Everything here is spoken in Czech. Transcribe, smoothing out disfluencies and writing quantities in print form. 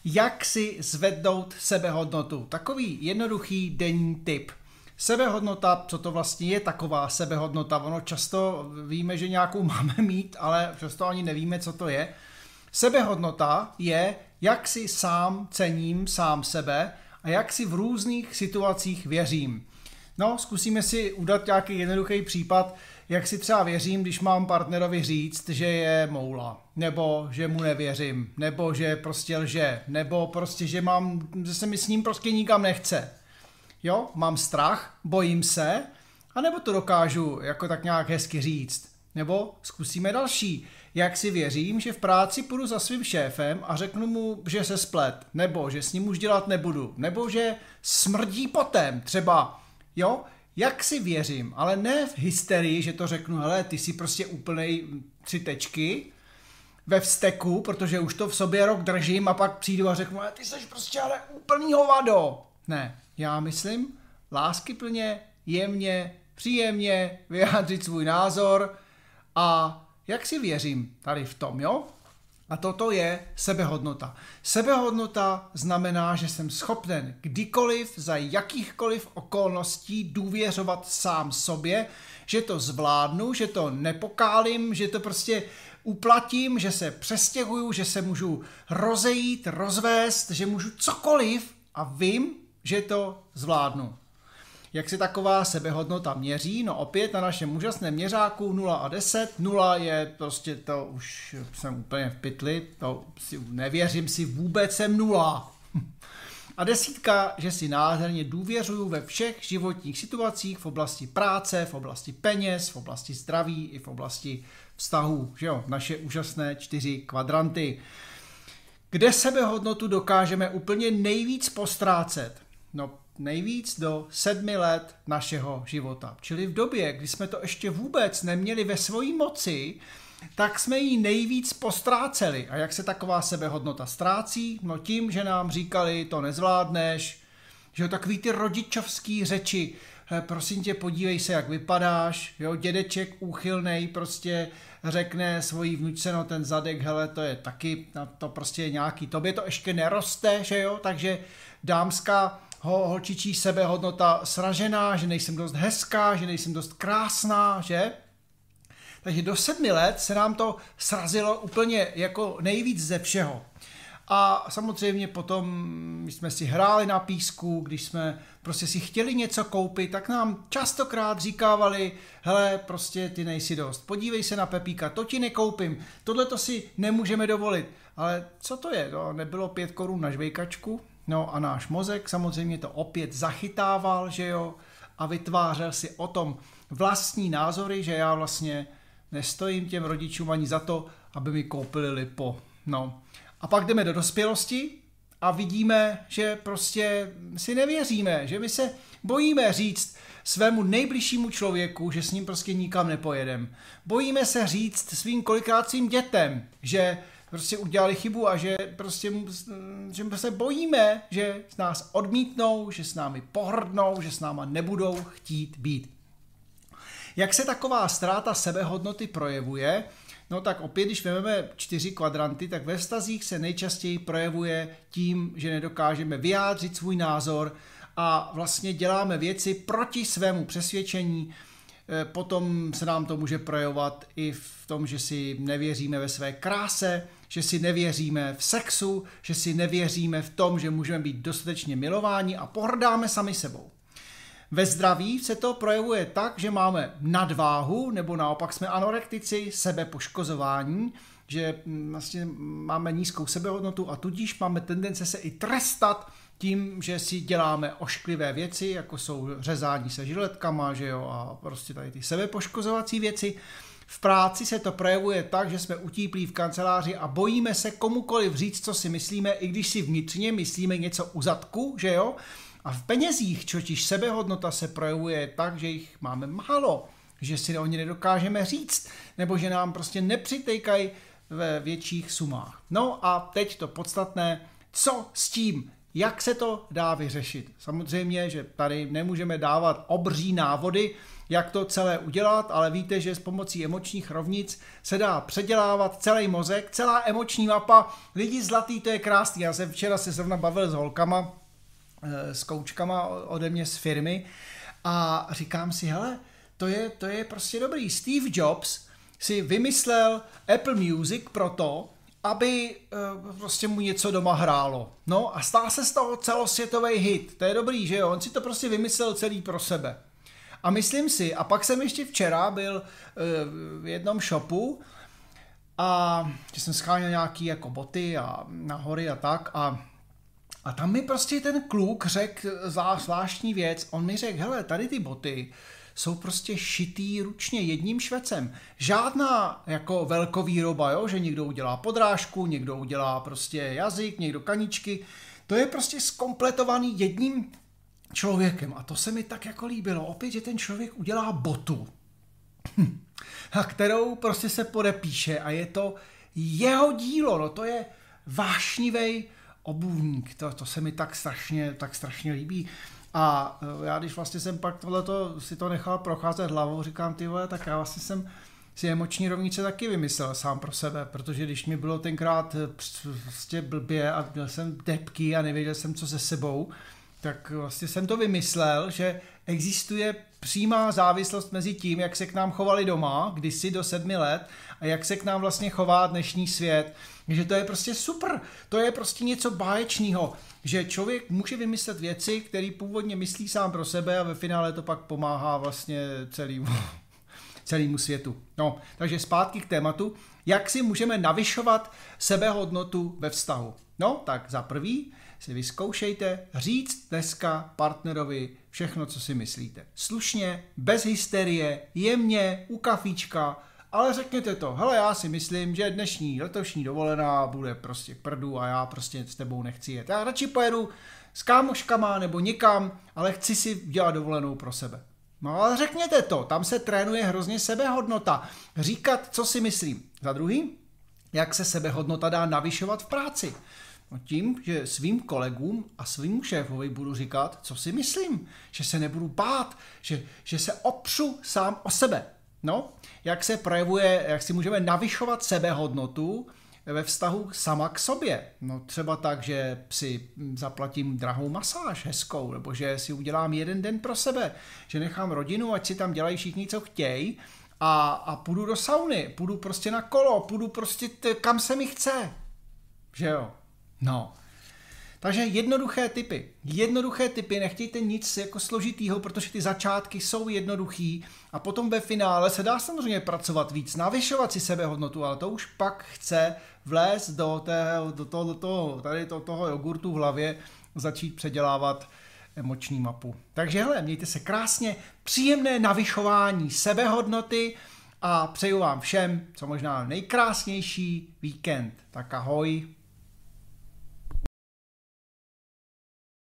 Jak si zvednout sebehodnotu? Takový jednoduchý denní tip. Sebehodnota, co to vlastně je taková sebehodnota? Ono často víme, že nějakou máme mít, ale často ani nevíme, co to je. Sebehodnota je, jak si sám cením sám sebe a jak si v různých situacích věřím. No, zkusíme si udat nějaký jednoduchý případ, jak si třeba věřím, když mám partnerovi říct, že je moula, nebo že mu nevěřím, nebo že prostě lže, nebo prostě, že se mi s ním prostě nikam nechce. Jo, mám strach, bojím se, anebo to dokážu jako tak nějak hezky říct. Nebo zkusíme další. Jak si věřím, že v práci půjdu za svým šéfem a řeknu mu, že se splet, nebo že s ním už dělat nebudu, nebo že smrdí potem třeba. Jo, jak si věřím, ale ne v hysterii, že to řeknu, hele, ty jsi prostě úplnej 3 tečky ve vzteku, protože už to v sobě rok držím a pak přijdu a řeknu, ty jsi prostě ale úplný hovado. Ne, já myslím láskyplně, jemně, příjemně vyjádřit svůj názor a jak si věřím tady v tom, jo? A toto je sebehodnota. Sebehodnota znamená, že jsem schopen kdykoliv, za jakýchkoliv okolností důvěřovat sám sobě, že to zvládnu, že to nepokálím, že to prostě uplatím, že se přestěhuju, že se můžu rozejít, rozvést, že můžu cokoliv a vím, že to zvládnu. Jak se taková sebehodnota měří? No opět na našem úžasném měřáku 0 a 10. 0 je prostě to už jsem úplně v pytli, to si nevěřím si vůbec, jsem 0. A 10, že si nádherně důvěřuju ve všech životních situacích v oblasti práce, v oblasti peněz, v oblasti zdraví i v oblasti vztahů. Že jo? Naše úžasné 4 kvadranty. Kde sebehodnotu dokážeme úplně nejvíc postrácet? No nejvíc do 7 let našeho života. Čili v době, kdy jsme to ještě vůbec neměli ve svojí moci, tak jsme ji nejvíc postráceli. A jak se taková sebehodnota ztrácí? No tím, že nám říkali, to nezvládneš, že takový ty rodičovský řeči, prosím tě, podívej se, jak vypadáš, jo, dědeček úchylnej prostě řekne svojí vnučce, no ten zadek, hele, to je taky, no, to prostě je nějaký, tobě to ještě neroste, že jo, takže dámská holčičí sebehodnota sražená, že nejsem dost hezká, že nejsem dost krásná, že? Takže do 7 let se nám to srazilo úplně jako nejvíc ze všeho. A samozřejmě potom, když jsme si hráli na písku, když jsme prostě si chtěli něco koupit, tak nám častokrát říkávali, hele, prostě ty nejsi dost, podívej se na Pepíka, to ti nekoupím, tohle to si nemůžeme dovolit. Ale co to je? To nebylo 5 korun na žvejkačku? No a náš mozek samozřejmě to opět zachytával, že jo, a vytvářel si o tom vlastní názory, že já vlastně nestojím těm rodičům ani za to, aby mi koupili lipo. No. A pak jdeme do dospělosti a vidíme, že prostě si nevěříme, že my se bojíme říct svému nejbližšímu člověku, že s ním prostě nikam nepojedem. Bojíme se říct svým kolikrát svým dětem, že prostě udělali chybu a že prostě že se bojíme, že nás odmítnou, že s námi pohrdnou, že s náma nebudou chtít být. Jak se taková ztráta sebehodnoty projevuje? No tak opět, když vezmeme 4 kvadranty, tak ve vztazích se nejčastěji projevuje tím, že nedokážeme vyjádřit svůj názor a vlastně děláme věci proti svému přesvědčení. Potom se nám to může projevovat i v tom, že si nevěříme ve své kráse, že si nevěříme v sexu, že si nevěříme v tom, že můžeme být dostatečně milováni a pohrdáme sami sebou. Ve zdraví se to projevuje tak, že máme nadváhu nebo naopak jsme anorektici, sebepoškozování, že vlastně máme nízkou sebehodnotu a tudíž máme tendence se i trestat tím, že si děláme ošklivé věci, jako jsou řezání se žiletkama, že jo, a prostě tady ty sebepoškozovací věci. V práci se to projevuje tak, že jsme utíplí v kanceláři a bojíme se komukoliv říct, co si myslíme, i když si vnitřně myslíme něco u zadku, že jo. A v penězích, totiž sebehodnota se projevuje tak, že jich máme málo, že si o ně nedokážeme říct, nebo že nám prostě nepřitejkají ve větších sumách. No a teď to podstatné, co s tím? jak se to dá vyřešit. Samozřejmě, že tady nemůžeme dávat obří návody, jak to celé udělat, ale víte, že s pomocí emočních rovnic se dá předělávat celý mozek, celá emoční mapa. Lidi zlatý, to je krásný. Já jsem včera se zrovna bavil s holkama, s koučkama ode mě z firmy a říkám si, hele, to je prostě dobrý. Steve Jobs si vymyslel Apple Music proto, aby prostě mu něco doma hrálo. No a stal se z toho celosvětový hit. To je dobrý, že jo? On si to prostě vymyslel celý pro sebe. A myslím si, a pak jsem ještě včera byl v jednom shopu a jsem scháněl nějaký jako boty a na hory a tak a tam mi prostě ten kluk řekl zvláštní věc. On mi řekl, hele, tady ty boty jsou prostě šitý ručně jedním švecem. Žádná jako velkovýroba, jo? Že někdo udělá podrážku, někdo udělá prostě jazyk, někdo kaničky. To je prostě zkompletovaný jedním člověkem. A to se mi tak jako líbilo. Opět, že ten člověk udělá botu, a kterou prostě se podepíše a je to jeho dílo. No to je vášnivý obuvník. To se mi tak strašně líbí. A já když vlastně jsem pak tohleto si to nechal procházet hlavou, říkám, ty vole, tak já vlastně jsem si emoční rovnice taky vymyslel sám pro sebe, protože když mi bylo tenkrát prostě blbě a měl jsem depky a nevěděl jsem, co se sebou, tak vlastně jsem to vymyslel, že existuje přímá závislost mezi tím, jak se k nám chovali doma, kdysi do 7 let, a jak se k nám vlastně chová dnešní svět. Že to je prostě super, to je prostě něco báječného, že člověk může vymyslet věci, které původně myslí sám pro sebe a ve finále to pak pomáhá vlastně celému světu. No, takže zpátky k tématu, jak si můžeme navyšovat sebehodnotu ve vztahu. No, tak za prvý si vyzkoušejte říct dneska partnerovi všechno, co si myslíte. Slušně, bez hysterie, jemně, u kafíčka, ale řekněte to, hele, já si myslím, že letošní dovolená bude prostě k prdu a já prostě s tebou nechci jet. Já radši pojedu s kámoškama nebo někam, ale chci si dělat dovolenou pro sebe. No ale řekněte to, tam se trénuje hrozně sebehodnota. Říkat, co si myslím. Za druhý, jak se sebehodnota dá navyšovat v práci. No tím, že svým kolegům a svým šéfovi budu říkat, co si myslím, že se nebudu bát, že se opřu sám o sebe. No, jak se projevuje, jak si můžeme navyšovat sebehodnotu ve vztahu sama k sobě. No třeba tak, že si zaplatím drahou masáž hezkou, nebo že si udělám jeden den pro sebe, že nechám rodinu, ať si tam dělají všichni, co chtějí a půjdu do sauny, půjdu prostě na kolo, půjdu prostě kam se mi chce. Že jo? No. Takže jednoduché typy, nechtějte nic jako složitýho, protože ty začátky jsou jednoduchý a potom ve finále se dá samozřejmě pracovat víc, navyšovat si sebehodnotu, ale to už pak chce vlézt do toho jogurtu v hlavě, začít předělávat emoční mapu. Takže hele, mějte se krásně, příjemné navyšování sebehodnoty a přeju vám všem co možná nejkrásnější víkend. Tak ahoj.